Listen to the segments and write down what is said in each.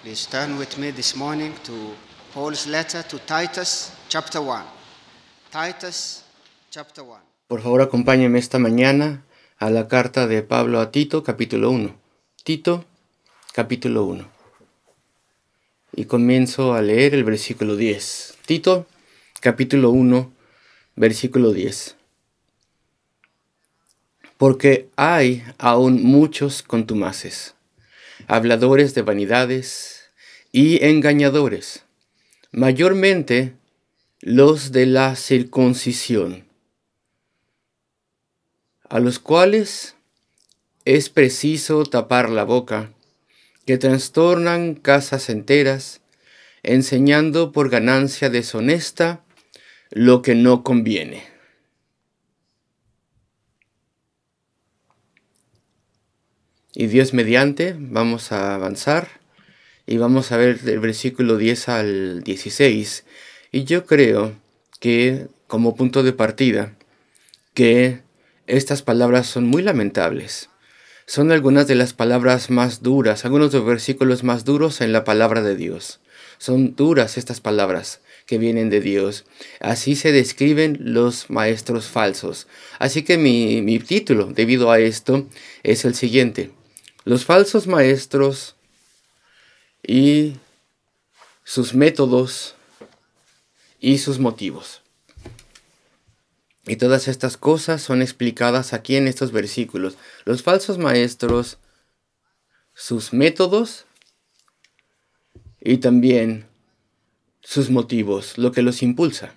Please turn with me this morning to Paul's letter to Titus, chapter 1. Titus, chapter 1. Por favor, acompáñenme esta mañana a la carta de Pablo a Tito, capítulo 1. Tito, capítulo 1. Y comienzo a leer el versículo 10. Tito, capítulo 1, versículo 10. Porque hay aún muchos contumaces, habladores de vanidades y engañadores, mayormente los de la circuncisión, a los cuales es preciso tapar la boca, que trastornan casas enteras, enseñando por ganancia deshonesta lo que no conviene. Y Dios mediante, vamos a avanzar y vamos a ver del versículo 10 al 16. Y yo creo que, como punto de partida, que estas palabras son muy lamentables. Son algunas de las palabras más duras, algunos de los versículos más duros en la palabra de Dios. Son duras estas palabras que vienen de Dios. Así se describen los maestros falsos. Así que mi título, debido a esto, es el siguiente: los falsos maestros y sus métodos y sus motivos. Y todas estas cosas son explicadas aquí en estos versículos. Los falsos maestros, sus métodos y también sus motivos, lo que los impulsa.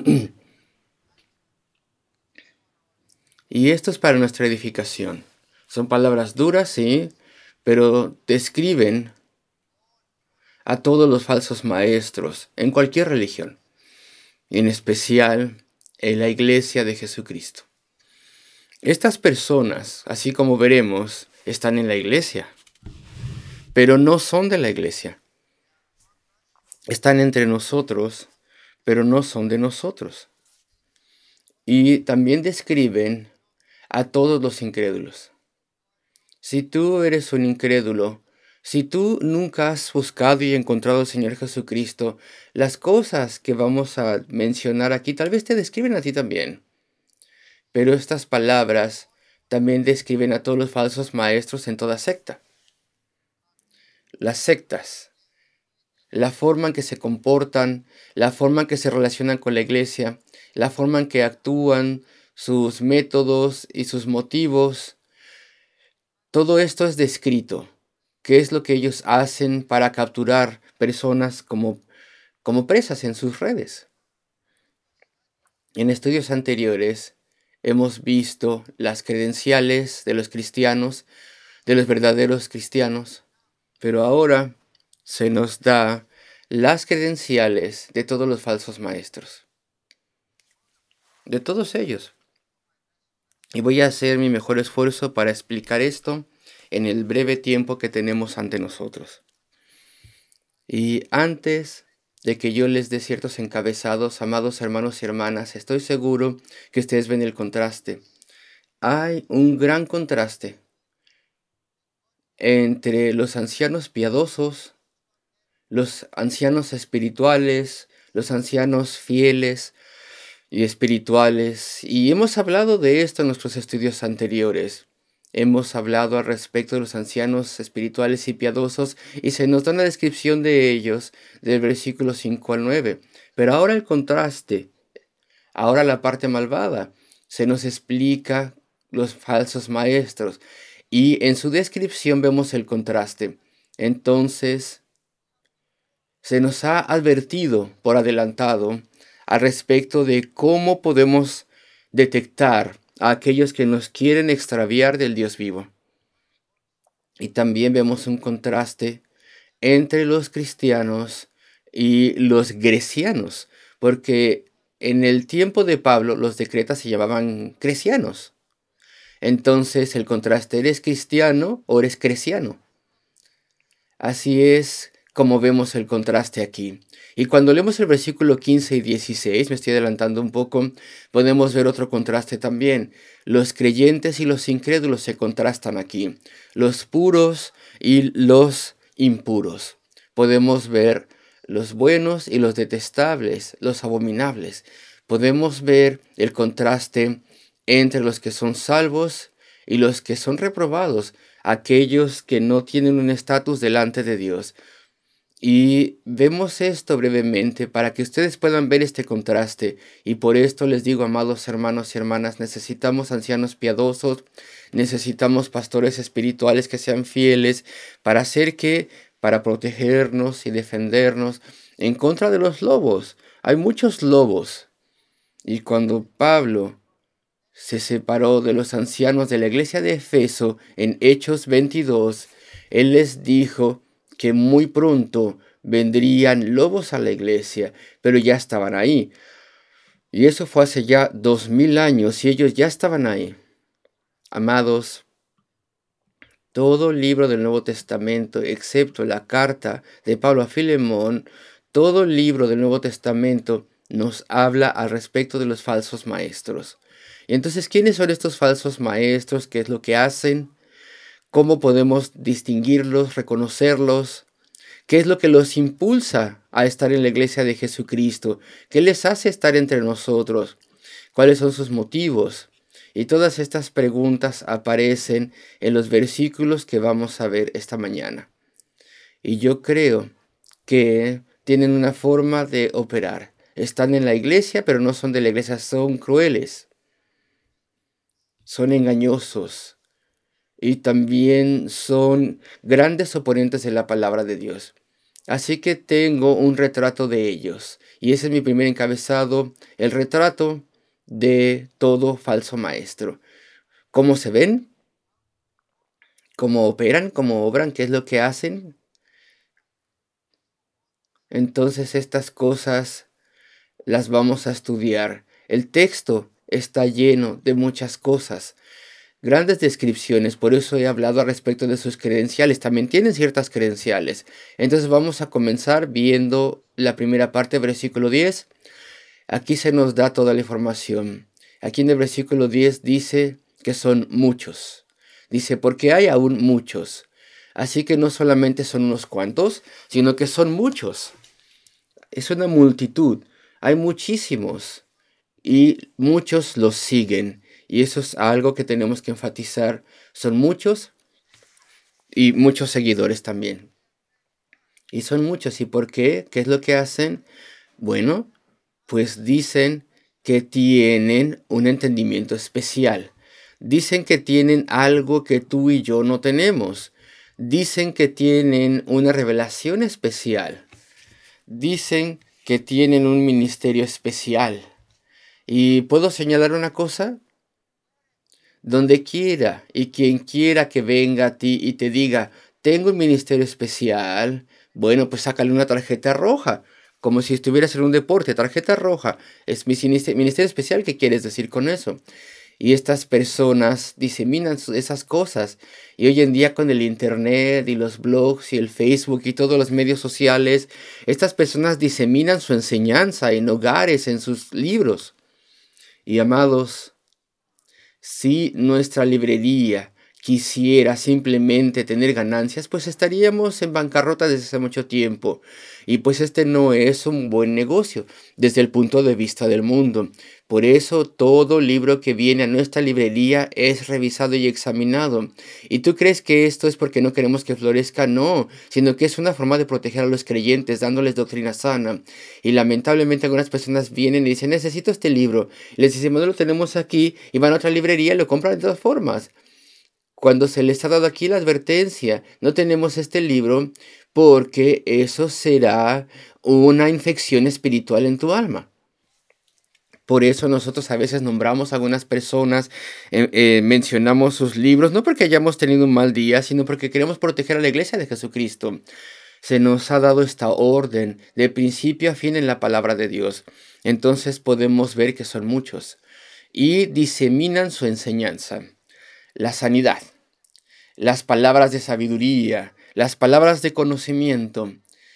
Y esto es para nuestra edificación. Son palabras duras, sí, pero describen a todos los falsos maestros en cualquier religión, en especial en la iglesia de Jesucristo. Estas personas, así como veremos, están en la iglesia, pero no son de la iglesia. Están entre nosotros, pero no son de nosotros. Y también describen a todos los incrédulos. Si tú eres un incrédulo, si tú nunca has buscado y encontrado al Señor Jesucristo, las cosas que vamos a mencionar aquí tal vez te describen a ti también. Pero estas palabras también describen a todos los falsos maestros en toda secta. Las sectas, la forma en que se comportan, la forma en que se relacionan con la iglesia, la forma en que actúan, sus métodos y sus motivos, todo esto es descrito. ¿Qué es lo que ellos hacen para capturar personas como presas en sus redes? En estudios anteriores hemos visto las credenciales de los cristianos, de los verdaderos cristianos, pero ahora se nos da las credenciales de todos los falsos maestros, de todos ellos. Y voy a hacer mi mejor esfuerzo para explicar esto en el breve tiempo que tenemos ante nosotros. Y antes de que yo les dé ciertos encabezados, amados hermanos y hermanas, estoy seguro que ustedes ven el contraste. Hay un gran contraste entre los ancianos piadosos, los ancianos espirituales, los ancianos fieles y espirituales. Y hemos hablado de esto en nuestros estudios anteriores. Hemos hablado al respecto de los ancianos espirituales y piadosos y se nos da una descripción de ellos del versículo 5 al 9. Pero ahora el contraste, ahora la parte malvada, se nos explica los falsos maestros y en su descripción vemos el contraste. Entonces, se nos ha advertido por adelantado al respecto de cómo podemos detectar a aquellos que nos quieren extraviar del Dios vivo. Y también vemos un contraste entre los cristianos y los grecianos, porque en el tiempo de Pablo los de Creta se llamaban crecianos. Entonces el contraste, ¿eres cristiano o eres creciano? Así es como vemos el contraste aquí. Y cuando leemos el versículo 15 y 16, me estoy adelantando un poco, podemos ver otro contraste también. Los creyentes y los incrédulos se contrastan aquí. Los puros y los impuros. podemos ver los buenos y los detestables, los abominables. Podemos ver el contraste entre los que son salvos y los que son reprobados, aquellos que no tienen un estatus delante de Dios. Y vemos esto brevemente para que ustedes puedan ver este contraste. Y por esto les digo, amados hermanos y hermanas, necesitamos ancianos piadosos, necesitamos pastores espirituales que sean fieles para hacer que, para protegernos y defendernos en contra de los lobos. Hay muchos lobos. Y cuando Pablo se separó de los ancianos de la iglesia de Efeso en Hechos 22, él les dijo que muy pronto vendrían lobos a la iglesia, pero ya estaban ahí. Y eso fue hace ya 2000 años y ellos ya estaban ahí. Amados, todo libro del Nuevo Testamento, excepto la carta de Pablo a Filemón, todo el libro del Nuevo Testamento nos habla al respecto de los falsos maestros. Y entonces, ¿quiénes son estos falsos maestros? ¿Qué es lo que hacen? ¿Cómo podemos distinguirlos, reconocerlos? ¿Qué es lo que los impulsa a estar en la iglesia de Jesucristo? ¿Qué les hace estar entre nosotros? ¿Cuáles son sus motivos? Y todas estas preguntas aparecen en los versículos que vamos a ver esta mañana. Y yo creo que tienen una forma de operar. Están en la iglesia, pero no son de la iglesia, son crueles, son engañosos y también son grandes oponentes de la palabra de Dios. Así que tengo un retrato de ellos. Y ese es mi primer encabezado, el retrato de todo falso maestro. ¿Cómo se ven? ¿Cómo operan? ¿Cómo obran? ¿Qué es lo que hacen? Entonces estas cosas las vamos a estudiar. El texto está lleno de muchas cosas, grandes descripciones, por eso he hablado al respecto de sus credenciales. También tienen ciertas credenciales. Entonces vamos a comenzar viendo la primera parte, versículo 10. Aquí se nos da toda la información. Aquí en el versículo 10 dice que son muchos. Dice, porque hay aún muchos. Así que no solamente son unos cuantos, sino que son muchos. Es una multitud. Hay muchísimos. Y muchos los siguen. Y eso es algo que tenemos que enfatizar. Son muchos y muchos seguidores también. Y son muchos. ¿Y por qué? ¿Qué es lo que hacen? Bueno, pues dicen que tienen un entendimiento especial. Dicen que tienen algo que tú y yo no tenemos. Dicen que tienen una revelación especial. Dicen que tienen un ministerio especial. ¿Y puedo señalar una cosa? Donde quiera y quien quiera que venga a ti y te diga, tengo un ministerio especial, bueno, pues sácale una tarjeta roja, como si estuvieras en un deporte, tarjeta roja, es mi ministerio especial, ¿qué quieres decir con eso? Y estas personas diseminan esas cosas. Y hoy en día con el internet y los blogs y el Facebook y todos los medios sociales, estas personas diseminan su enseñanza en hogares, en sus libros. Y amados, si nuestra librería quisiera simplemente tener ganancias, pues estaríamos en bancarrota desde hace mucho tiempo. Y pues este no es un buen negocio desde el punto de vista del mundo. Por eso todo libro que viene a nuestra librería es revisado y examinado. ¿Y tú crees que esto es porque no queremos que florezca? No, sino que es una forma de proteger a los creyentes, dándoles doctrina sana. Y lamentablemente algunas personas vienen y dicen, necesito este libro. Y les decimos, no lo tenemos aquí, y van a otra librería y lo compran de todas formas. Cuando se les ha dado aquí la advertencia, no tenemos este libro porque eso será una infección espiritual en tu alma. Por eso nosotros a veces nombramos a algunas personas, mencionamos sus libros, no porque hayamos tenido un mal día, sino porque queremos proteger a la iglesia de Jesucristo. Se nos ha dado esta orden de principio a fin en la palabra de Dios. Entonces podemos ver que son muchos y diseminan su enseñanza. La sanidad, las palabras de sabiduría, las palabras de conocimiento.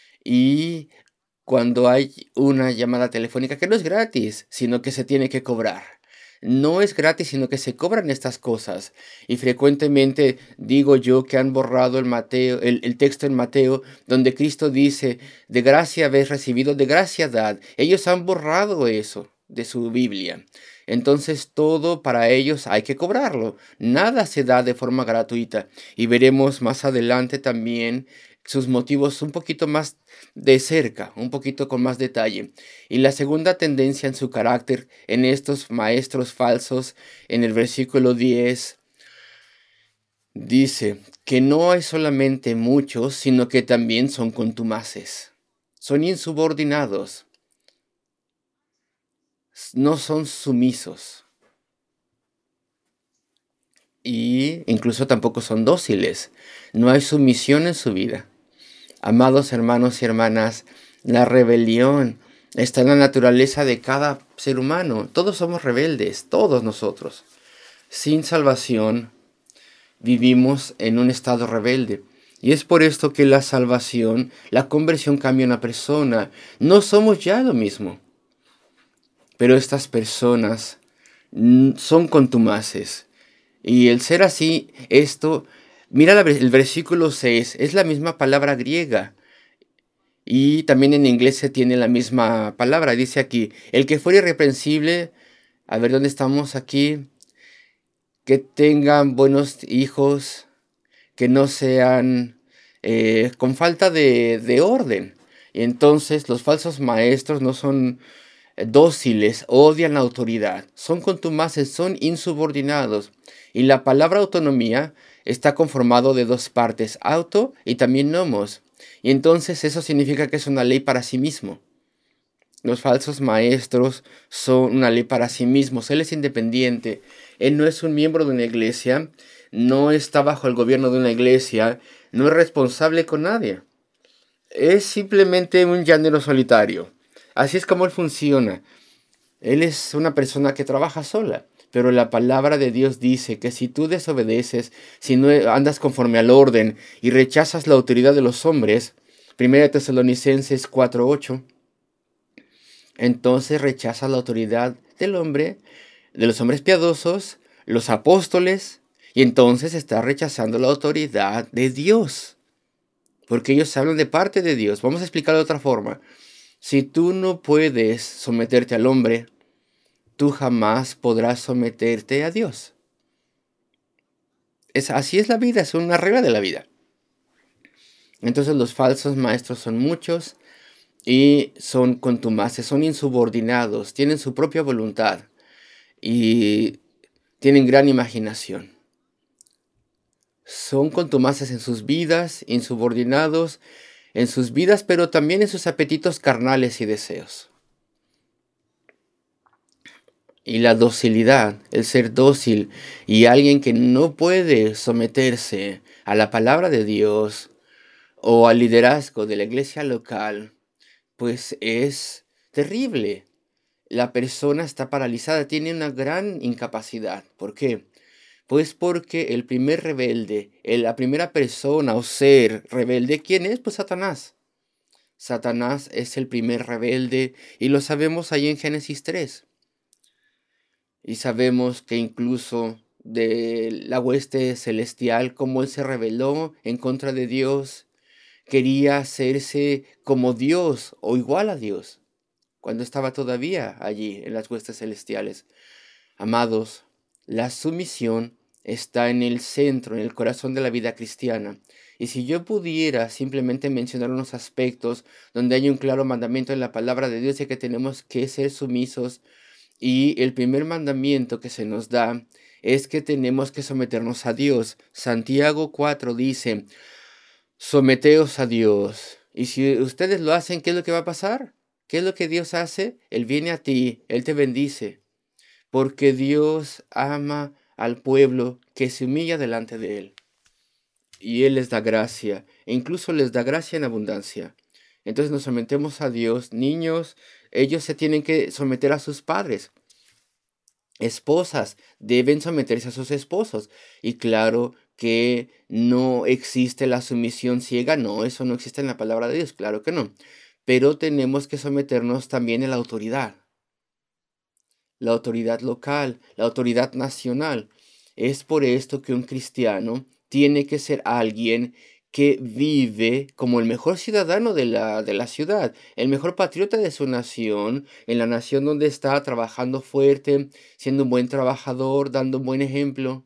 Y cuando hay una llamada telefónica que no es gratis, sino que se tiene que cobrar. No es gratis, sino que se cobran estas cosas. Y frecuentemente digo yo que han borrado el texto en Mateo, donde Cristo dice, de gracia habéis recibido, de gracia dad. Ellos han borrado eso de su Biblia. Entonces todo para ellos hay que cobrarlo. Nada se da de forma gratuita. Y veremos más adelante también sus motivos un poquito más de cerca, un poquito con más detalle. Y la segunda tendencia en su carácter en estos maestros falsos, en el versículo 10, dice que no hay solamente muchos, sino que también son contumaces. Son insubordinados, no son sumisos y incluso tampoco son dóciles. No hay sumisión en su vida. Amados hermanos y hermanas, la rebelión está en la naturaleza de cada ser humano. Todos somos rebeldes, todos nosotros. Sin salvación vivimos en un estado rebelde. Y es por esto que la salvación, la conversión cambia a una persona. No somos ya lo mismo. Pero estas personas son contumaces. Y el ser así, mira el versículo 6, es la misma palabra griega. Y también en inglés se tiene la misma palabra. Dice aquí, el que fuera irreprensible, a ver dónde estamos aquí, que tengan buenos hijos, que no sean con falta de orden. Y entonces los falsos maestros no son dóciles, odian la autoridad, son contumaces, son insubordinados. Y la palabra autonomía está conformado de dos partes, auto y también nomos. Y entonces eso significa que es una ley para sí mismo. Los falsos maestros son una ley para sí mismos. Él es independiente. Él no es un miembro de una iglesia. No está bajo el gobierno de una iglesia. No es responsable con nadie. Es simplemente un llanero solitario. Así es como él funciona. Él es una persona que trabaja sola. Pero la palabra de Dios dice que si tú desobedeces, si no andas conforme al orden y rechazas la autoridad de los hombres, 1 Tesalonicenses 4:8, entonces rechazas la autoridad del hombre, de los hombres piadosos, los apóstoles, y entonces estás rechazando la autoridad de Dios, porque ellos hablan de parte de Dios. Vamos a explicarlo de otra forma. Si tú no puedes someterte al hombre, tú jamás podrás someterte a Dios. Así es la vida, es una regla de la vida. Entonces los falsos maestros son muchos y son contumaces, son insubordinados, tienen su propia voluntad y tienen gran imaginación. Son contumaces en sus vidas, insubordinados en sus vidas, pero también en sus apetitos carnales y deseos. Y la docilidad, el ser dócil y alguien que no puede someterse a la palabra de Dios o al liderazgo de la iglesia local, pues es terrible. La persona está paralizada, tiene una gran incapacidad. ¿Por qué? Pues porque el primer rebelde, la primera persona o ser rebelde, ¿quién es? Pues Satanás. Satanás es el primer rebelde y lo sabemos ahí en Génesis 3. Y sabemos que incluso de la hueste celestial, como él se rebeló en contra de Dios, quería hacerse como Dios o igual a Dios, cuando estaba todavía allí en las huestes celestiales. Amados, la sumisión está en el centro, en el corazón de la vida cristiana. Y si yo pudiera simplemente mencionar unos aspectos donde hay un claro mandamiento en la palabra de Dios de que tenemos que ser sumisos, y el primer mandamiento que se nos da es que tenemos que someternos a Dios. Santiago 4 dice, someteos a Dios. Y si ustedes lo hacen, ¿qué es lo que va a pasar? ¿Qué es lo que Dios hace? Él viene a ti, Él te bendice. Porque Dios ama al pueblo que se humilla delante de Él. Y Él les da gracia, e incluso les da gracia en abundancia. Entonces nos sometemos a Dios. Niños, ellos se tienen que someter a sus padres. Esposas deben someterse a sus esposos. Y claro que no existe la sumisión ciega, no, eso no existe en la palabra de Dios, claro que no. Pero tenemos que someternos también a la autoridad. la autoridad local, la autoridad nacional. Es por esto que un cristiano tiene que ser alguien que vive como el mejor ciudadano de la ciudad, el mejor patriota de su nación, en la nación donde está trabajando fuerte, siendo un buen trabajador, dando un buen ejemplo.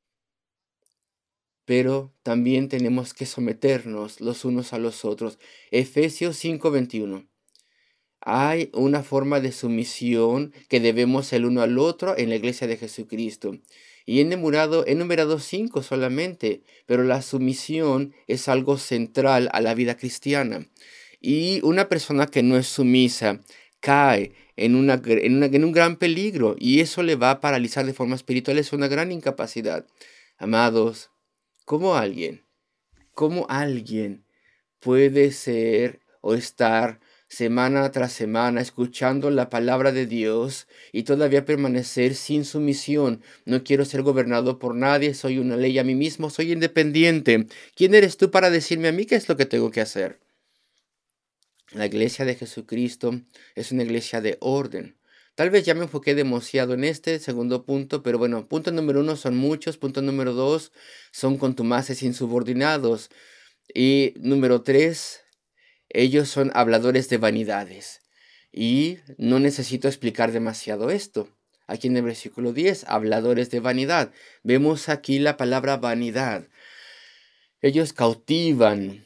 Pero también tenemos que someternos los unos a los otros. Efesios 5:21. Hay una forma de sumisión que debemos el uno al otro en la iglesia de Jesucristo. Y he enumerado 5 solamente, pero la sumisión es algo central a la vida cristiana. Y una persona que no es sumisa cae en un gran peligro y eso le va a paralizar de forma espiritual, es una gran incapacidad. Amados, ¿cómo alguien, cómo alguien puede ser o estar semana tras semana escuchando la palabra de Dios y todavía permanecer sin sumisión? No quiero ser gobernado por nadie, soy una ley a mí mismo, soy independiente. ¿Quién eres tú para decirme a mí qué es lo que tengo que hacer? La iglesia de Jesucristo es una iglesia de orden. Tal vez ya me enfoqué demasiado en este segundo punto, pero bueno, punto número 1 son muchos, punto número 2 son contumaces insubordinados y número 3 ellos son habladores de vanidades. Y no necesito explicar demasiado esto. Aquí en el versículo 10, habladores de vanidad. Vemos aquí la palabra vanidad. Ellos cautivan.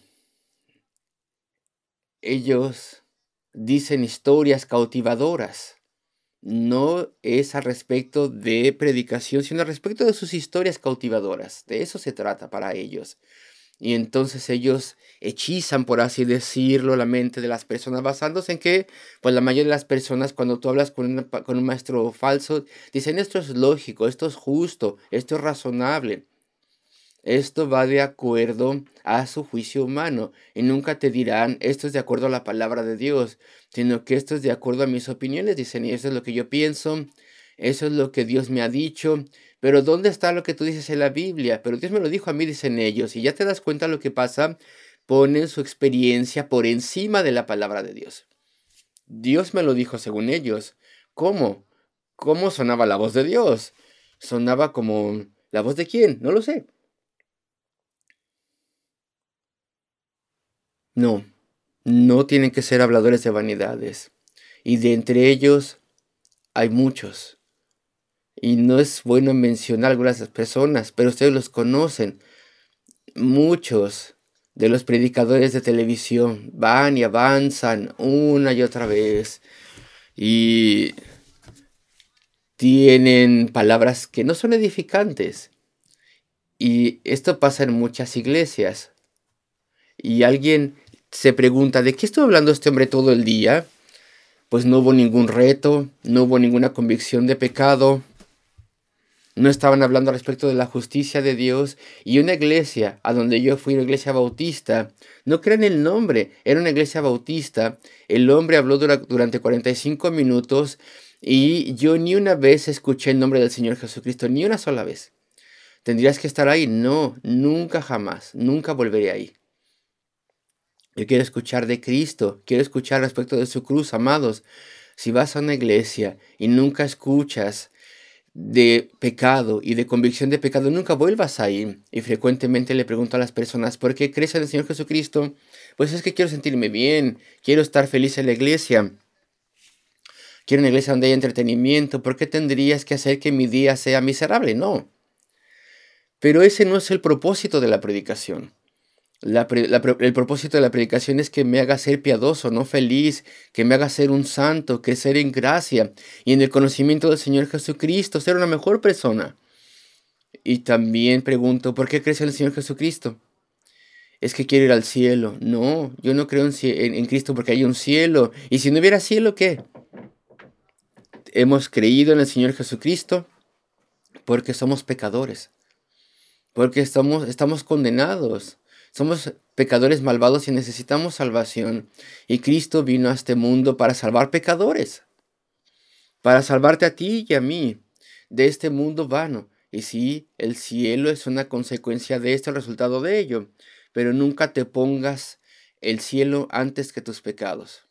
Ellos dicen historias cautivadoras. No es al respecto de predicación, sino al respecto de sus historias cautivadoras. De eso se trata para ellos. Y entonces ellos hechizan, por así decirlo, la mente de las personas, basándose en que, pues la mayoría de las personas, cuando tú hablas con un maestro falso, dicen esto es lógico, esto es justo, esto es razonable. Esto va de acuerdo a su juicio humano y nunca te dirán esto es de acuerdo a la palabra de Dios, sino que esto es de acuerdo a mis opiniones, dicen, y eso es lo que yo pienso, eso es lo que Dios me ha dicho, pero ¿dónde está lo que tú dices en la Biblia? Pero Dios me lo dijo a mí, dicen ellos, y ya te das cuenta lo que pasa, ponen su experiencia por encima de la palabra de Dios. Dios me lo dijo según ellos. ¿Cómo? ¿Cómo sonaba la voz de Dios? Sonaba como... ¿La voz de quién? No lo sé. No, no tienen que ser habladores de vanidades. Y de entre ellos hay muchos. Y no es bueno mencionar algunas personas, pero ustedes los conocen. Muchos de los predicadores de televisión van y avanzan una y otra vez. Y tienen palabras que no son edificantes. Y esto pasa en muchas iglesias. Y alguien se pregunta, ¿de qué estuvo hablando este hombre todo el día? Pues no hubo ningún reto, no hubo ninguna convicción de pecado, no estaban hablando respecto de la justicia de Dios. Y una iglesia a donde yo fui, una iglesia bautista, no crean el nombre, era una iglesia bautista, el hombre habló durante 45 minutos y yo ni una vez escuché el nombre del Señor Jesucristo, ni una sola vez. ¿Tendrías que estar ahí? No, nunca jamás, nunca volveré ahí. Yo quiero escuchar de Cristo, quiero escuchar respecto de su cruz, amados. Si vas a una iglesia y nunca escuchas de pecado y de convicción de pecado, nunca vuelvas ahí. Y frecuentemente le pregunto a las personas, ¿por qué crees en el Señor Jesucristo? Pues es que quiero sentirme bien, quiero estar feliz en la iglesia, quiero una iglesia donde haya entretenimiento. ¿Por qué tendrías que hacer que mi día sea miserable? No. Pero ese no es el propósito de la predicación. El propósito de la predicación es que me haga ser piadoso, no feliz, que me haga ser un santo, crecer en gracia y en el conocimiento del Señor Jesucristo, ser una mejor persona. Y también pregunto, ¿por qué crees en el Señor Jesucristo? Es que quiero ir al cielo. No, yo no creo en Cristo porque hay un cielo. Y si no hubiera cielo, ¿qué? Hemos creído en el Señor Jesucristo porque somos pecadores, porque estamos condenados. Somos pecadores malvados y necesitamos salvación. Y Cristo vino a este mundo para salvar pecadores, para salvarte a ti y a mí de este mundo vano. Y sí, el cielo es una consecuencia de esto, el resultado de ello. Pero nunca te pongas el cielo antes que tus pecados.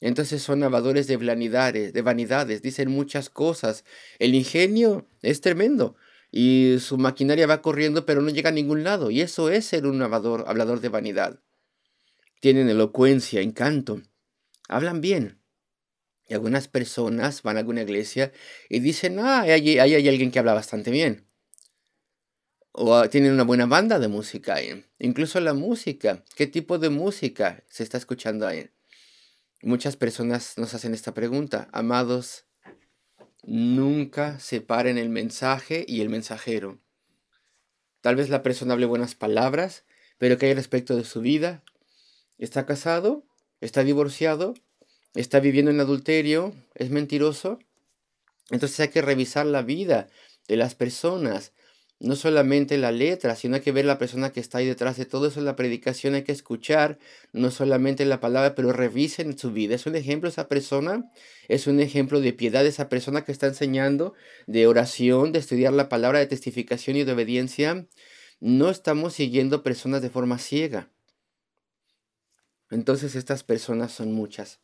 Entonces son habladores de vanidades, dicen muchas cosas. El ingenio es tremendo y su maquinaria va corriendo pero no llega a ningún lado. Y eso es ser un hablador de vanidad. Tienen elocuencia, encanto, hablan bien. Y algunas personas van a alguna iglesia y dicen, ahí hay alguien que habla bastante bien. O tienen una buena banda de música ahí. Incluso la música. ¿Qué tipo de música se está escuchando ahí? Muchas personas nos hacen esta pregunta. Amados, nunca separen el mensaje y el mensajero. Tal vez la persona hable buenas palabras, pero ¿qué hay respecto de su vida? ¿Está casado? ¿Está divorciado? ¿Está viviendo en adulterio? ¿Es mentiroso? Entonces hay que revisar la vida de las personas, no solamente la letra, sino hay que ver la persona que está ahí detrás de todo eso. La predicación hay que escuchar, no solamente la palabra, pero revisen su vida. ¿Es un ejemplo esa persona? ¿Es un ejemplo de piedad esa persona que está enseñando, de oración, de estudiar la palabra, de testificación y de obediencia? No estamos siguiendo personas de forma ciega. Entonces estas personas son muchas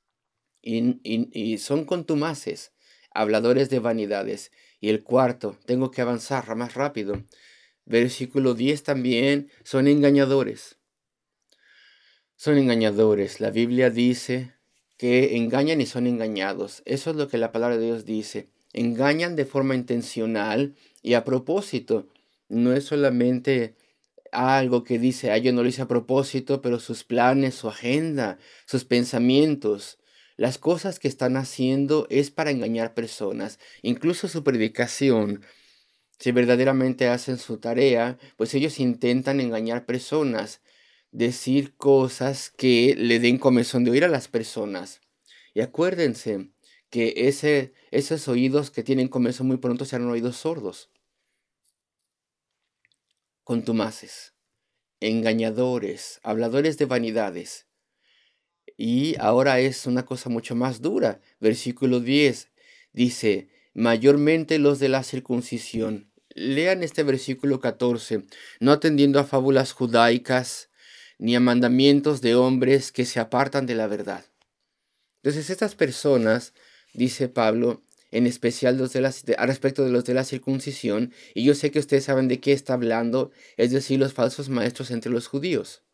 y son contumaces, habladores de vanidades. Y el cuarto, tengo que avanzar más rápido. Versículo 10 también, son engañadores. Son engañadores. La Biblia dice que engañan y son engañados. Eso es lo que la palabra de Dios dice. Engañan de forma intencional y a propósito. No es solamente algo que dice, yo no lo hice a propósito, pero sus planes, su agenda, sus pensamientos, las cosas que están haciendo es para engañar personas. Incluso su predicación, si verdaderamente hacen su tarea, pues ellos intentan engañar personas, decir cosas que le den comezón de oír a las personas. Y acuérdense que esos oídos que tienen comezón muy pronto serán oídos sordos, contumaces, engañadores, habladores de vanidades. Y ahora es una cosa mucho más dura. Versículo 10 dice, mayormente los de la circuncisión. Lean este versículo 14, no atendiendo a fábulas judaicas ni a mandamientos de hombres que se apartan de la verdad. Entonces estas personas, dice Pablo, en especial a respecto de los de la circuncisión, y yo sé que ustedes saben de qué está hablando, es decir, los falsos maestros entre los judíos.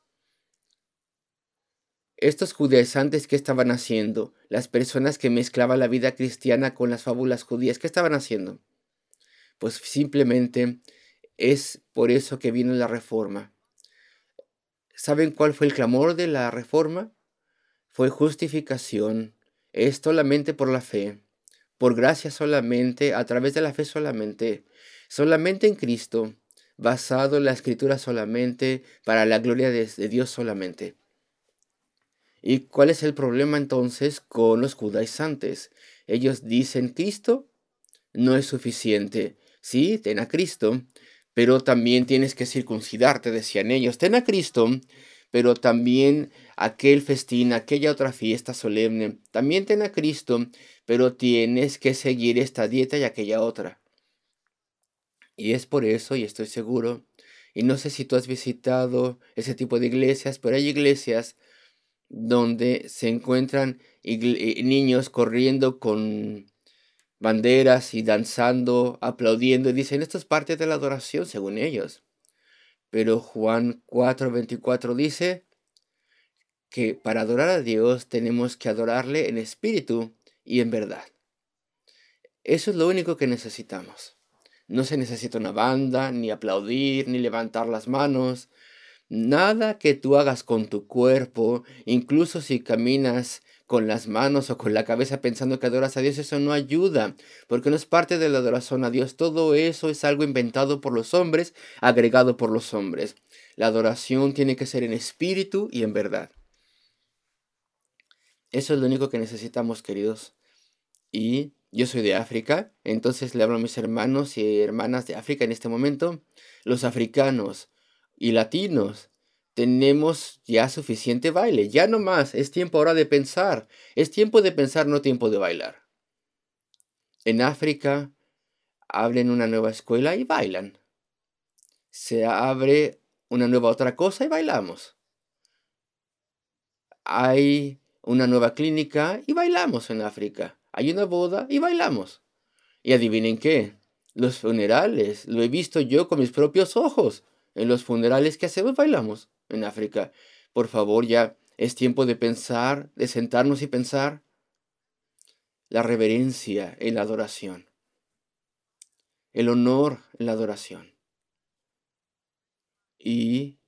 Estos judaizantes, ¿qué estaban haciendo? Las personas que mezclaban la vida cristiana con las fábulas judías, ¿qué estaban haciendo? Pues simplemente es por eso que vino la reforma. ¿Saben cuál fue el clamor de la reforma? Fue justificación. Es solamente por la fe, por gracia solamente, a través de la fe solamente en Cristo, basado en la Escritura solamente, para la gloria de Dios solamente. ¿Y cuál es el problema entonces con los judaizantes? Ellos dicen Cristo no es suficiente. Sí, ten a Cristo, pero también tienes que circuncidarte, decían ellos. Ten a Cristo, pero también aquel festín, aquella otra fiesta solemne. También ten a Cristo, pero tienes que seguir esta dieta y aquella otra. Y es por eso, y estoy seguro, y no sé si tú has visitado ese tipo de iglesias, pero hay iglesias donde se encuentran niños corriendo con banderas y danzando, aplaudiendo, y dicen, esto es parte de la adoración según ellos. Pero Juan 4:24 dice que para adorar a Dios tenemos que adorarle en espíritu y en verdad. Eso es lo único que necesitamos. No se necesita una banda, ni aplaudir, ni levantar las manos. Nada que tú hagas con tu cuerpo, incluso si caminas con las manos o con la cabeza pensando que adoras a Dios, eso no ayuda, porque no es parte de la adoración a Dios. Todo eso es algo inventado por los hombres, agregado por los hombres. La adoración tiene que ser en espíritu y en verdad. Eso es lo único que necesitamos, queridos. Y yo soy de África, entonces le hablo a mis hermanos y hermanas de África en este momento. Los africanos y latinos tenemos ya suficiente baile, ya no más, es tiempo ahora de pensar. Es tiempo de pensar, no tiempo de bailar. En África abren una nueva escuela y bailan. Se abre una nueva otra cosa y bailamos. Hay una nueva clínica y bailamos en África. Hay una boda y bailamos. Y adivinen qué, los funerales, lo he visto yo con mis propios ojos. En los funerales que hacemos bailamos en África. Por favor, ya es tiempo de pensar, de sentarnos y pensar la reverencia en la adoración, el honor en la adoración. Y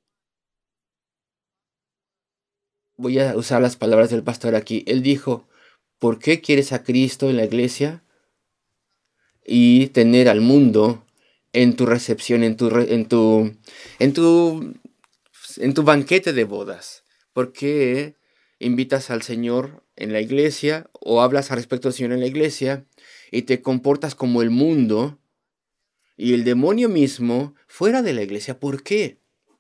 voy a usar las palabras del pastor aquí. Él dijo, ¿por qué quieres a Cristo en la iglesia y tener al mundo en tu recepción, en tu, en tu banquete de bodas? ¿Por qué invitas al Señor en la iglesia o hablas al respecto del Señor en la iglesia y te comportas como el mundo y el demonio mismo fuera de la iglesia? ¿Por qué?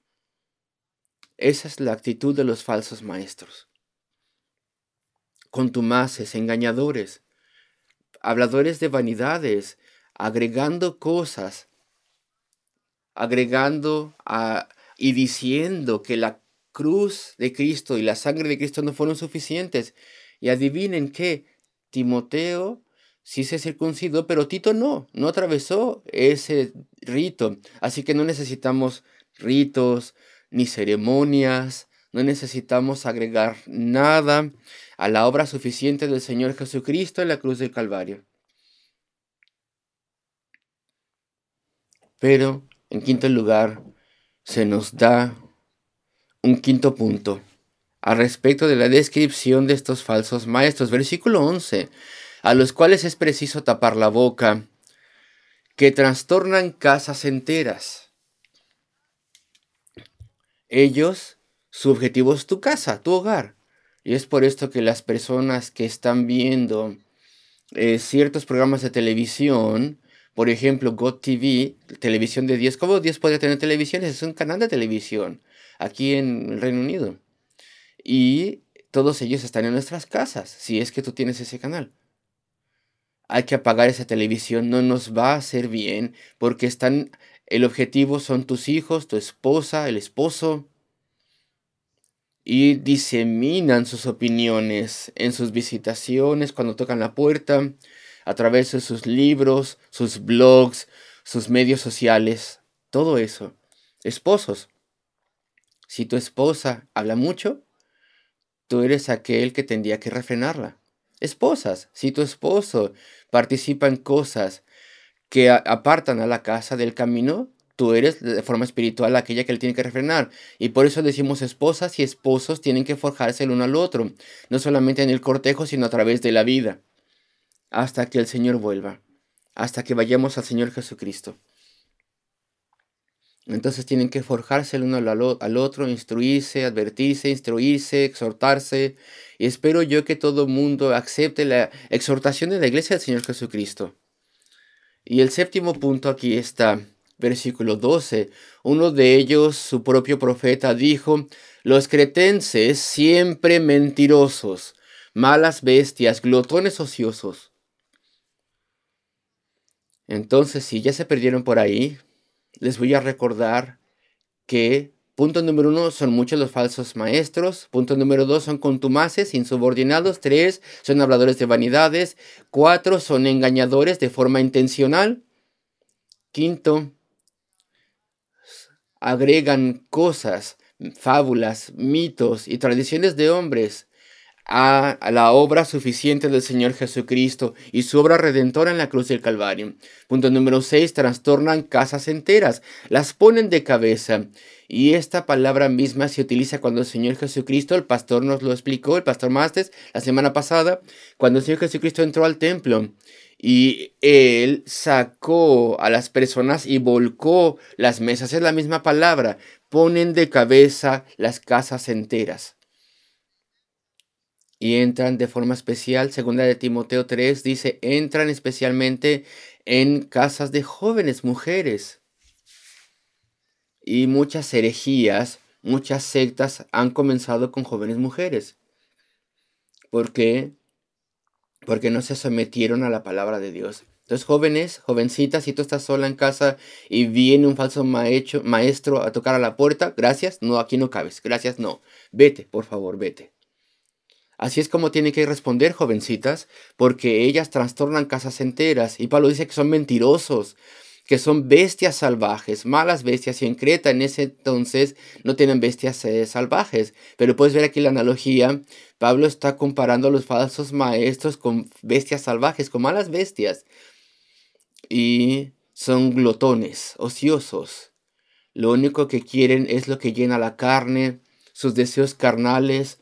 Esa es la actitud de los falsos maestros. Contumaces, engañadores, habladores de vanidades, agregando cosas, y diciendo que la cruz de Cristo y la sangre de Cristo no fueron suficientes. Y adivinen qué, Timoteo sí se circuncidó, pero Tito no atravesó ese rito. Así que no necesitamos ritos ni ceremonias, no necesitamos agregar nada a la obra suficiente del Señor Jesucristo en la cruz del Calvario. Pero, en quinto lugar, se nos da un quinto punto al respecto de la descripción de estos falsos maestros. Versículo 11, a los cuales es preciso tapar la boca, que trastornan casas enteras. Ellos, su objetivo es tu casa, tu hogar. Y es por esto que las personas que están viendo ciertos programas de televisión, por ejemplo, GOTV, televisión de Dios. ¿Cómo Dios puede tener televisión? Es un canal de televisión aquí en el Reino Unido. Y todos ellos están en nuestras casas, si es que tú tienes ese canal. Hay que apagar esa televisión, no nos va a hacer bien, porque el objetivo son tus hijos, tu esposa, el esposo, y diseminan sus opiniones en sus visitaciones, cuando tocan la puerta, a través de sus libros, sus blogs, sus medios sociales, todo eso. Esposos, si tu esposa habla mucho, tú eres aquel que tendría que refrenarla. Esposas, si tu esposo participa en cosas que apartan a la casa del camino, tú eres de forma espiritual aquella que él tiene que refrenar. Y por eso decimos esposas y esposos tienen que forjarse el uno al otro, no solamente en el cortejo, sino a través de la vida, hasta que el Señor vuelva, hasta que vayamos al Señor Jesucristo. Entonces tienen que forjarse el uno al otro, instruirse, advertirse, instruirse, exhortarse. Y espero yo que todo mundo acepte la exhortación de la iglesia del Señor Jesucristo. Y el séptimo punto aquí está, versículo 12. Uno de ellos, su propio profeta, dijo, los cretenses siempre mentirosos, malas bestias, glotones ociosos. Entonces, si ya se perdieron por ahí, les voy a recordar que punto número 1 son muchos los falsos maestros. Punto número 2 son contumaces, insubordinados. 3 son habladores de vanidades. 4 son engañadores de forma intencional. 5, agregan cosas, fábulas, mitos y tradiciones de hombres a la obra suficiente del Señor Jesucristo y su obra redentora en la cruz del Calvario. Punto número 6, trastornan casas enteras, las ponen de cabeza. Y esta palabra misma se utiliza cuando el Señor Jesucristo, el pastor nos lo explicó, el pastor Mastes, la semana pasada, cuando el Señor Jesucristo entró al templo y él sacó a las personas y volcó las mesas. Es la misma palabra, ponen de cabeza las casas enteras. Y entran de forma especial, segunda de Timoteo 3 dice, entran especialmente en casas de jóvenes mujeres. Y muchas herejías, muchas sectas han comenzado con jóvenes mujeres. ¿Por qué? Porque no se sometieron a la palabra de Dios. Entonces, jóvenes, jovencitas, si tú estás sola en casa y viene un falso maestro a tocar a la puerta, gracias, no, aquí no cabes, gracias, no. Vete, por favor, vete. Así es como tienen que responder, jovencitas, porque ellas trastornan casas enteras. Y Pablo dice que son mentirosos, que son bestias salvajes, malas bestias. Y en Creta en ese entonces no tienen bestias salvajes. Pero puedes ver aquí la analogía. Pablo está comparando a los falsos maestros con bestias salvajes, con malas bestias. Y son glotones, ociosos. Lo único que quieren es lo que llena la carne, sus deseos carnales,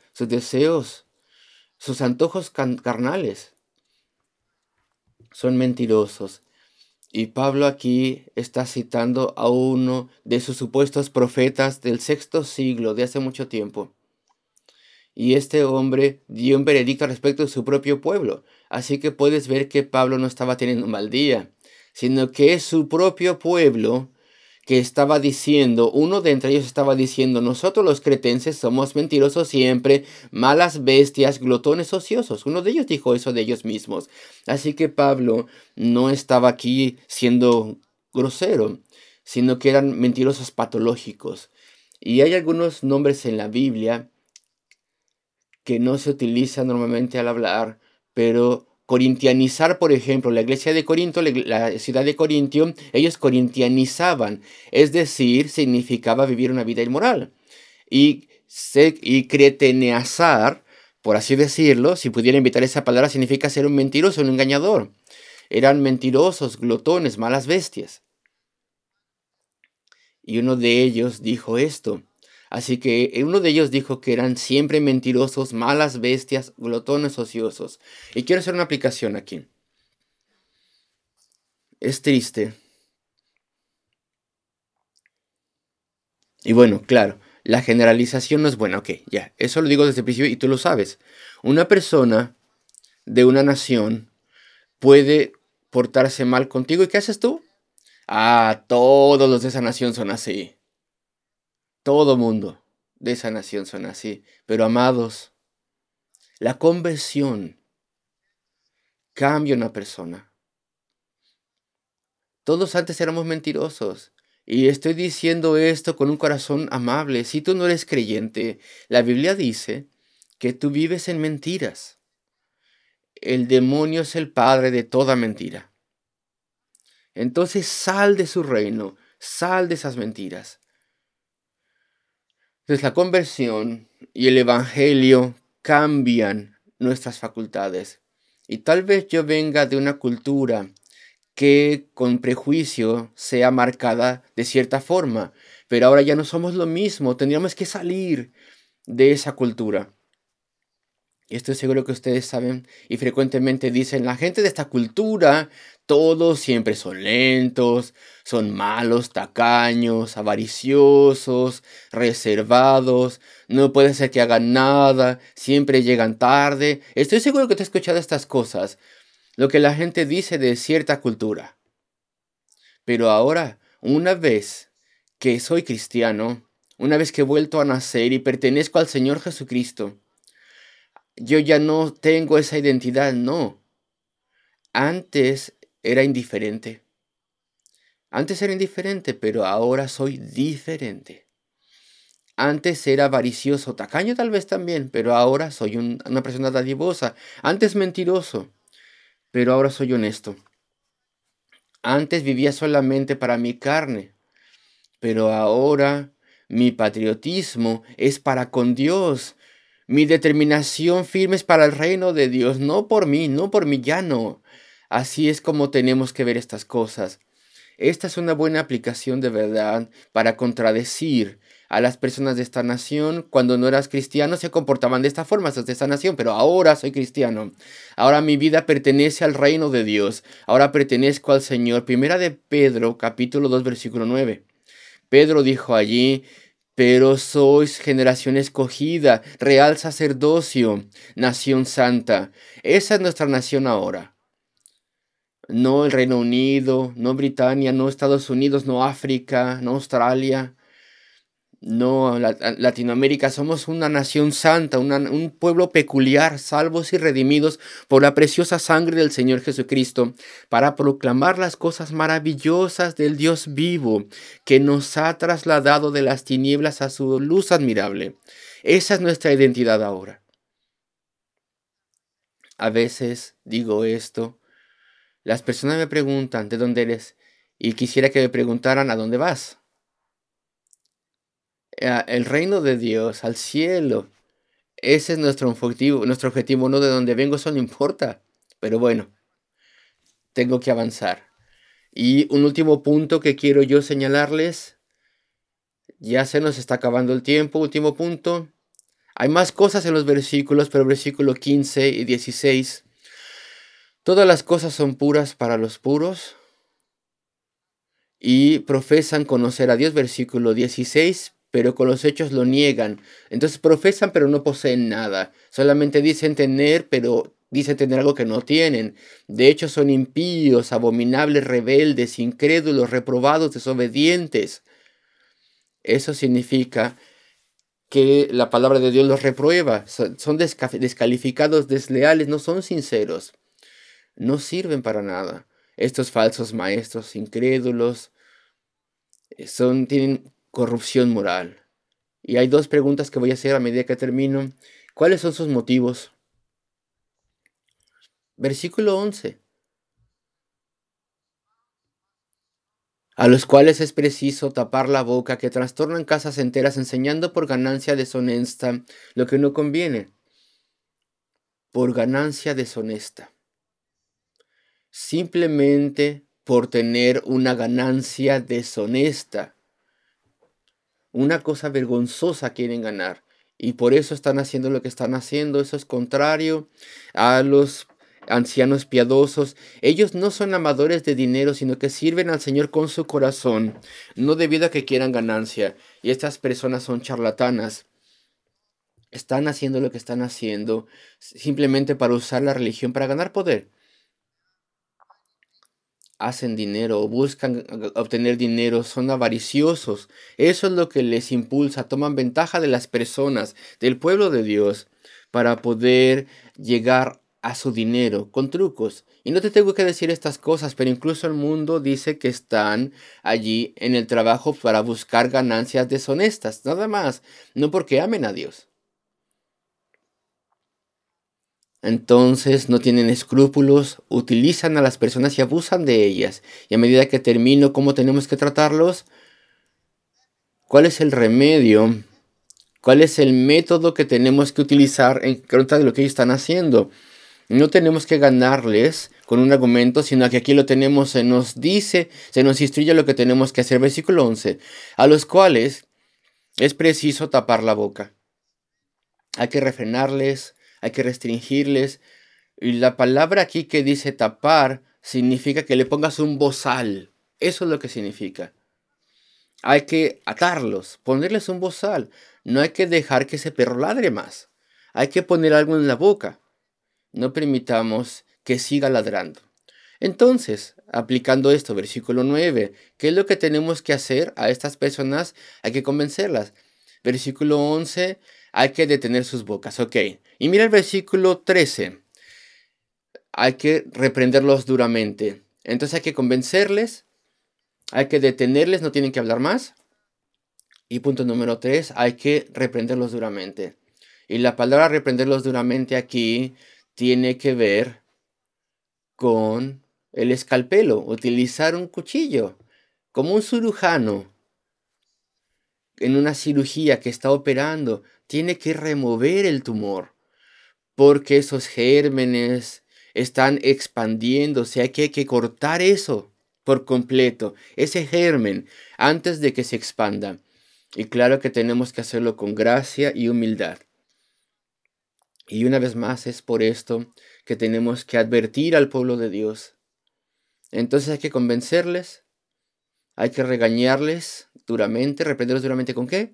sus antojos carnales. Son mentirosos. Y Pablo aquí está citando a uno de sus supuestos profetas del sexto siglo, de hace mucho tiempo. Y este hombre dio un veredicto respecto de su propio pueblo. Así que puedes ver que Pablo no estaba teniendo un mal día, sino que es su propio pueblo que estaba diciendo, uno de entre ellos estaba diciendo, nosotros los cretenses somos mentirosos siempre, malas bestias, glotones ociosos. Uno de ellos dijo eso de ellos mismos. Así que Pablo no estaba aquí siendo grosero, sino que eran mentirosos patológicos. Y hay algunos nombres en la Biblia que no se utilizan normalmente al hablar, pero corintianizar, por ejemplo, la iglesia de Corinto, la ciudad de Corintio, ellos corintianizaban, es decir, significaba vivir una vida inmoral. Y creteneazar, por así decirlo, si pudiera invitar esa palabra, significa ser un mentiroso, un engañador. Eran mentirosos, glotones, malas bestias. Y uno de ellos dijo esto. Así que uno de ellos dijo que eran siempre mentirosos, malas bestias, glotones ociosos. Y quiero hacer una aplicación aquí. Es triste. Y bueno, claro, la generalización no es buena. Ok, ya, eso lo digo desde el principio y tú lo sabes. Una persona de una nación puede portarse mal contigo. ¿Y qué haces tú? Ah, todos los de esa nación son así. Todo mundo de esa nación son así. Pero amados, la conversión cambia una persona. Todos antes éramos mentirosos. Y estoy diciendo esto con un corazón amable. Si tú no eres creyente, la Biblia dice que tú vives en mentiras. El demonio es el padre de toda mentira. Entonces sal de su reino, sal de esas mentiras. Entonces la conversión y el evangelio cambian nuestras facultades. Y tal vez yo venga de una cultura que con prejuicio sea marcada de cierta forma, pero ahora ya no somos lo mismo, tendríamos que salir de esa cultura. Y estoy seguro que ustedes saben y frecuentemente dicen, la gente de esta cultura, todos siempre son lentos, son malos, tacaños, avariciosos, reservados, no puede ser que hagan nada, siempre llegan tarde. Estoy seguro que te has escuchado estas cosas, lo que la gente dice de cierta cultura. Pero ahora, una vez que soy cristiano, una vez que he vuelto a nacer y pertenezco al Señor Jesucristo, yo ya no tengo esa identidad, no. Antes era indiferente. Antes era indiferente, pero ahora soy diferente. Antes era avaricioso, tacaño tal vez también, pero ahora soy una persona dadivosa. Antes mentiroso, pero ahora soy honesto. Antes vivía solamente para mi carne, pero ahora mi patriotismo es para con Dios. Mi determinación firme es para el reino de Dios, no por mí, no por mi llano. Así es como tenemos que ver estas cosas. Esta es una buena aplicación de verdad para contradecir a las personas de esta nación. Cuando no eras cristiano se comportaban de esta forma, de esta nación, pero ahora soy cristiano. Ahora mi vida pertenece al reino de Dios. Ahora pertenezco al Señor. Primera de Pedro, capítulo 2, versículo 9. Pedro dijo allí, pero sois generación escogida, real sacerdocio, nación santa. Esa es nuestra nación ahora. No el Reino Unido, no Britania, no Estados Unidos, no África, no Australia, no Latinoamérica. Somos una nación santa, un pueblo peculiar, salvos y redimidos por la preciosa sangre del Señor Jesucristo, para proclamar las cosas maravillosas del Dios vivo, que nos ha trasladado de las tinieblas a su luz admirable. Esa es nuestra identidad ahora. A veces digo esto, las personas me preguntan, ¿de dónde eres? Y quisiera que me preguntaran, ¿a dónde vas? El reino de Dios, al cielo. Ese es nuestro objetivo, no de dónde vengo, eso no importa. Pero bueno, tengo que avanzar. Y un último punto que quiero yo señalarles, ya se nos está acabando el tiempo, último punto. Hay más cosas en los versículos, pero versículo 15 y 16. Todas las cosas son puras para los puros y profesan conocer a Dios, versículo 16, pero con los hechos lo niegan. Entonces profesan, pero no poseen nada. Solamente dicen tener, pero dicen tener algo que no tienen. De hecho, son impíos, abominables, rebeldes, incrédulos, reprobados, desobedientes. Eso significa que la palabra de Dios los reprueba. Son descalificados, desleales, no son sinceros. No sirven para nada. Estos falsos maestros incrédulos tienen corrupción moral. Y hay dos preguntas que voy a hacer a medida que termino. ¿Cuáles son sus motivos? Versículo 11. A los cuales es preciso tapar la boca, que trastornan casas enteras enseñando por ganancia deshonesta lo que no conviene. Por ganancia deshonesta. Simplemente por tener una ganancia deshonesta. Una cosa vergonzosa quieren ganar. Y por eso están haciendo lo que están haciendo. Eso es contrario a los ancianos piadosos. Ellos no son amadores de dinero, sino que sirven al Señor con su corazón, no debido a que quieran ganancia. Y estas personas son charlatanas. Están haciendo lo que están haciendo simplemente para usar la religión para ganar poder. Hacen dinero o buscan obtener dinero, son avariciosos. Eso es lo que les impulsa, toman ventaja de las personas, del pueblo de Dios, para poder llegar a su dinero con trucos. Y no te tengo que decir estas cosas, pero incluso el mundo dice que están allí en el trabajo para buscar ganancias deshonestas, nada más, no porque amen a Dios. Entonces no tienen escrúpulos, utilizan a las personas y abusan de ellas. Y a medida que termino cómo tenemos que tratarlos, ¿cuál es el remedio? ¿Cuál es el método que tenemos que utilizar en contra de lo que ellos están haciendo? No tenemos que ganarles con un argumento, sino que aquí lo tenemos, se nos dice, se nos instruye lo que tenemos que hacer. Versículo 11. A los cuales es preciso tapar la boca. Hay que refrenarles, hay que restringirles. Y la palabra aquí que dice tapar significa que le pongas un bozal. Eso es lo que significa. Hay que atarlos, ponerles un bozal. No hay que dejar que ese perro ladre más. Hay que poner algo en la boca. No permitamos que siga ladrando. Entonces, aplicando esto, versículo 9, ¿qué es lo que tenemos que hacer a estas personas? Hay que convencerlas. Versículo 11, hay que detener sus bocas. Ok. Y mira el versículo 13. Hay que reprenderlos duramente. Entonces hay que convencerles, hay que detenerles, no tienen que hablar más. Y punto número 3, hay que reprenderlos duramente. Y la palabra reprenderlos duramente aquí tiene que ver con el escalpelo, utilizar un cuchillo, como un cirujano en una cirugía que está operando, tiene que remover el tumor, porque esos gérmenes están expandiéndose, hay que cortar eso por completo, ese germen, antes de que se expanda. Y claro que tenemos que hacerlo con gracia y humildad. Y una vez más es por esto que tenemos que advertir al pueblo de Dios. Entonces hay que convencerles, hay que regañarles duramente, reprenderlos duramente. ¿Con qué?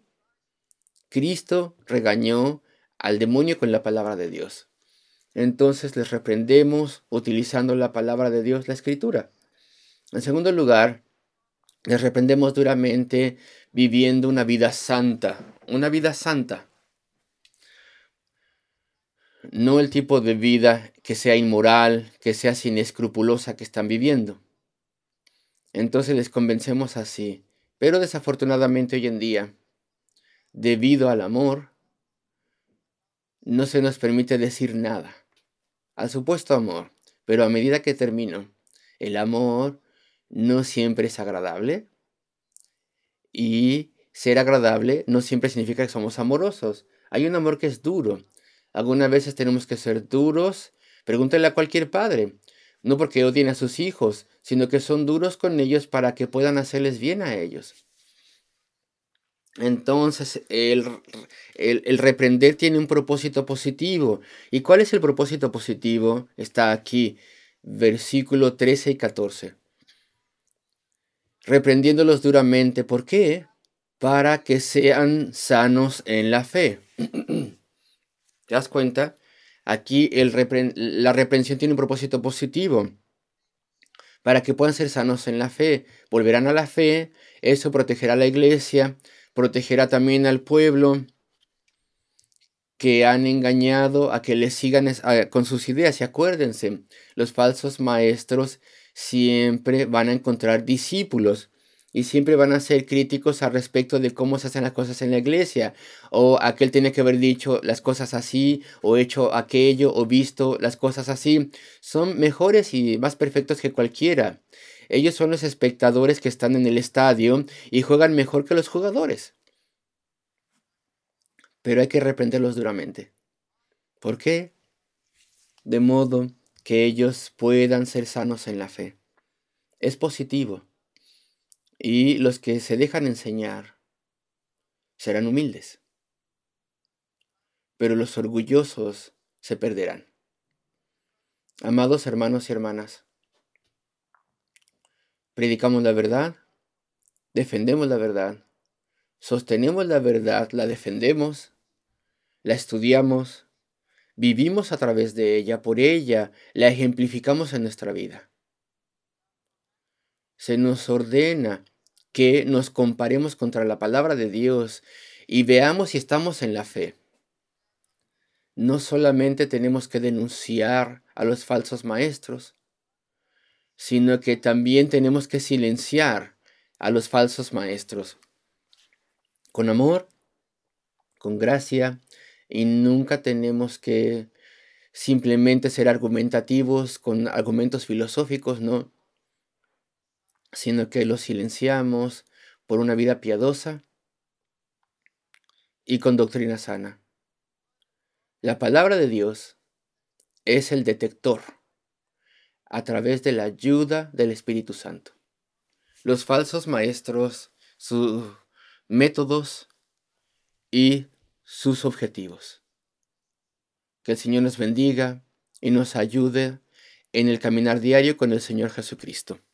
Cristo regañó al demonio con la palabra de Dios. Entonces les reprendemos utilizando la palabra de Dios, la escritura. En segundo lugar, les reprendemos duramente viviendo una vida santa. Una vida santa. No el tipo de vida que sea inmoral, que sea inescrupulosa que están viviendo. Entonces les convencemos así. Pero desafortunadamente hoy en día, debido al amor, no se nos permite decir nada. al supuesto amor. Pero a medida que termino, el amor no siempre es agradable y ser agradable no siempre significa que somos amorosos. Hay un amor que es duro. Algunas veces tenemos que ser duros. Pregúntale a cualquier padre. No porque odien a sus hijos, sino que son duros con ellos para que puedan hacerles bien a ellos. Entonces, el reprender tiene un propósito positivo. ¿Y cuál es el propósito positivo? Está aquí, versículo 13 y 14. Reprendiéndolos duramente. ¿Por qué? Para que sean sanos en la fe. ¿Te das cuenta? Aquí la reprensión tiene un propósito positivo. Para que puedan ser sanos en la fe. Volverán a la fe. Eso protegerá a la iglesia. Protegerá también al pueblo que han engañado a que les sigan con sus ideas. Y acuérdense, los falsos maestros siempre van a encontrar discípulos y siempre van a ser críticos al respecto de cómo se hacen las cosas en la iglesia, o aquel tiene que haber dicho las cosas así, o hecho aquello, o visto las cosas así. Son mejores y más perfectos que cualquiera. Ellos son los espectadores que están en el estadio y juegan mejor que los jugadores. Pero hay que reprenderlos duramente. ¿Por qué? De modo que ellos puedan ser sanos en la fe. Es positivo. Y los que se dejan enseñar serán humildes. Pero los orgullosos se perderán. Amados hermanos y hermanas, predicamos la verdad, defendemos la verdad, sostenemos la verdad, la defendemos, la estudiamos, vivimos a través de ella, por ella, la ejemplificamos en nuestra vida. Se nos ordena que nos comparemos contra la palabra de Dios y veamos si estamos en la fe. No solamente tenemos que denunciar a los falsos maestros, sino que también tenemos que silenciar a los falsos maestros con amor, con gracia, y nunca tenemos que simplemente ser argumentativos con argumentos filosóficos, no, sino que los silenciamos por una vida piadosa y con doctrina sana. La palabra de Dios es el detector a través de la ayuda del Espíritu Santo. Los falsos maestros, sus métodos y sus objetivos. Que el Señor nos bendiga y nos ayude en el caminar diario con el Señor Jesucristo.